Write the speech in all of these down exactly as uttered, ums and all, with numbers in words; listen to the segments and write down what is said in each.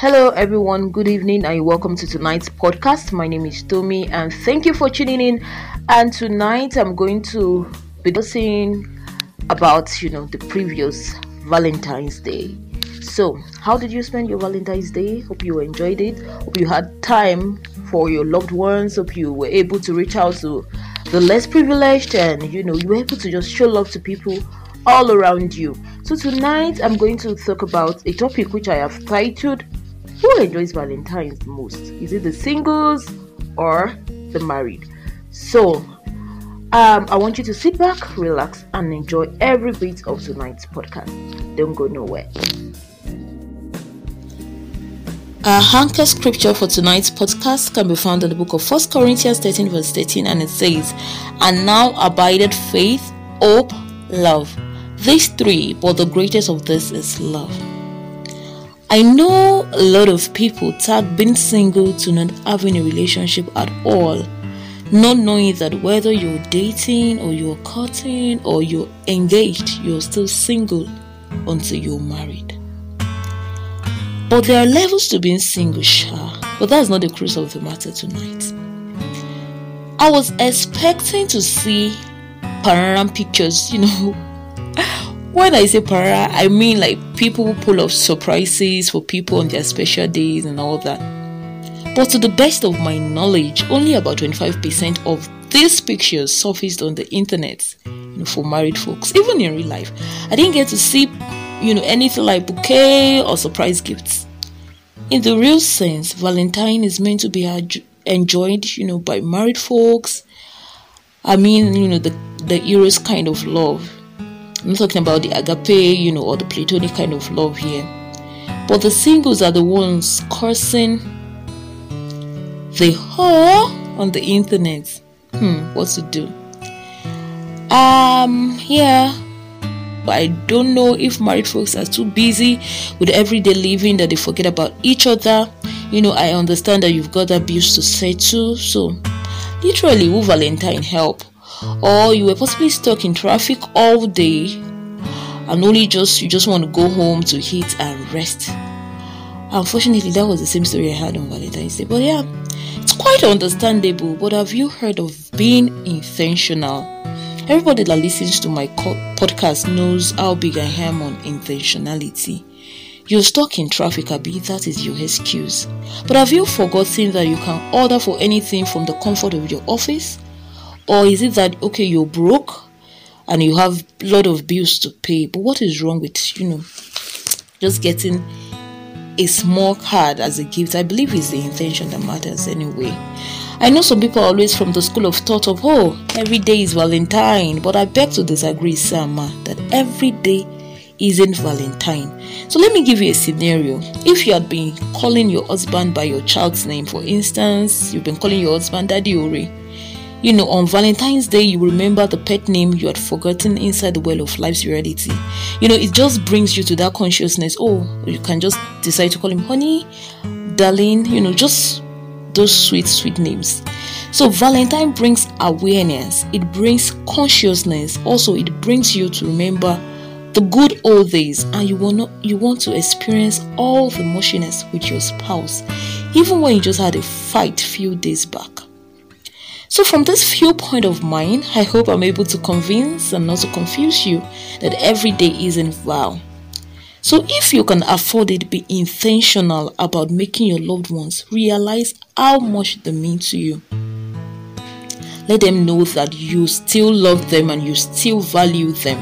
Hello, everyone. Good evening, and welcome to tonight's podcast. My name is Tommy, and thank you for tuning in. And tonight, I'm going to be discussing about, you know, the previous Valentine's Day. So, how did you spend your Valentine's Day? Hope you enjoyed it. Hope you had time for your loved ones. Hope you were able to reach out to the less privileged, and you know, you were able to just show love to people all around you. So tonight, I'm going to talk about a topic which I have titled, who enjoys Valentine's the most? Is it the singles or the married? So, um, I want you to sit back, relax, and enjoy every bit of tonight's podcast. Don't go nowhere. Our anchor scripture for tonight's podcast can be found in the book of First Corinthians thirteen verse thirteen, and it says, "And now abideth faith, hope, love. These three, but the greatest of this is love." I know a lot of people tag being single to not having a relationship at all, not knowing that whether you're dating or you're courting or you're engaged, you're still single until you're married. But there are levels to being single, sure, but that's not the crux of the matter tonight. I was expecting to see panorama pictures, you know. When I say para, I mean like people who pull off surprises for people on their special days and all that. But to the best of my knowledge, only about twenty-five percent of these pictures surfaced on the internet, you know, for married folks. Even in real life, I didn't get to see, you know, anything like bouquet or surprise gifts. In the real sense, Valentine is meant to be enjoyed, you know, by married folks. I mean, you know, the the Eros kind of love. I'm not talking about the agape, you know, or the platonic kind of love here. But the singles are the ones cursing the whore on the internet. Hmm, what to do? Um, yeah. But I don't know if married folks are too busy with everyday living that they forget about each other. You know, I understand that you've got that bills to settle. So, literally, will Valentine help? Or you were possibly stuck in traffic all day and only just you just want to go home to eat and rest. Unfortunately, that was the same story I had on Valentine's Day. But yeah, it's quite understandable. But have you heard of being intentional? Everybody that listens to my podcast knows how big I am on intentionality. You're stuck in traffic, Abi, that is your excuse. But have you forgotten that you can order for anything from the comfort of your office? Or is it that, okay, you're broke and you have a lot of bills to pay, but what is wrong with, you know, just getting a small card as a gift? I believe it's the intention that matters anyway. I know some people are always from the school of thought of, oh, every day is Valentine, but I beg to disagree, Sama, that every day isn't Valentine. So let me give you a scenario. If you had been calling your husband by your child's name, for instance, you've been calling your husband Daddy Ori, you know, on Valentine's Day, you remember the pet name you had forgotten inside the well of life's reality. You know, it just brings you to that consciousness. Oh, you can just decide to call him honey, darling, you know, just those sweet, sweet names. So Valentine brings awareness. It brings consciousness. Also, it brings you to remember the good old days, and you want not, you want to experience all the mushiness with your spouse, even when you just had a fight few days back. So from this viewpoint of mine, I hope I'm able to convince and not to confuse you that every day isn't vow. So if you can afford it, be intentional about making your loved ones realize how much they mean to you. Let them know that you still love them and you still value them.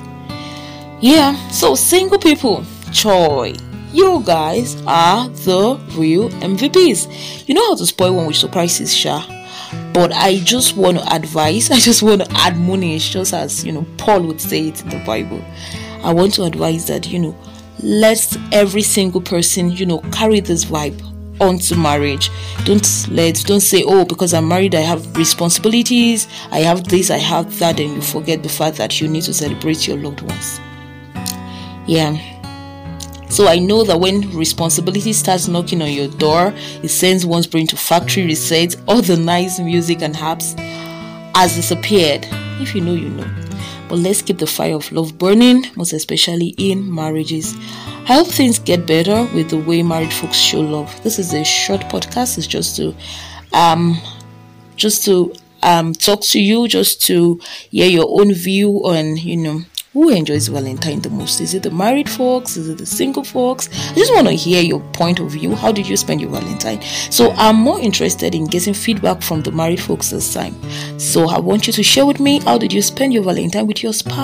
Yeah, so single people, joy. You guys are the real M V Ps. You know how to spoil one with surprises, Sha. But I just want to advise, I just want to admonish, just as, you know, Paul would say it in the Bible. I want to advise that, you know, let every single person, you know, carry this vibe onto marriage. Don't let, don't say, oh, because I'm married, I have responsibilities, I have this, I have that, and you forget the fact that you need to celebrate your loved ones. Yeah. So I know that when responsibility starts knocking on your door, it sends one's brain to factory reset. All the nice music and apps has disappeared. If you know, you know. but let's keep the fire of love burning, most especially in marriages. I hope things get better with the way married folks show love. This is a short podcast. It's just to um just to um talk to you, just to hear your own view on, you know, who enjoys Valentine the most. Is it the married folks? Is it the single folks? I just want to hear your point of view. How did you spend your Valentine? So I'm more interested in getting feedback from the married folks this time. So I want you to share with me, how did you spend your Valentine with your spouse?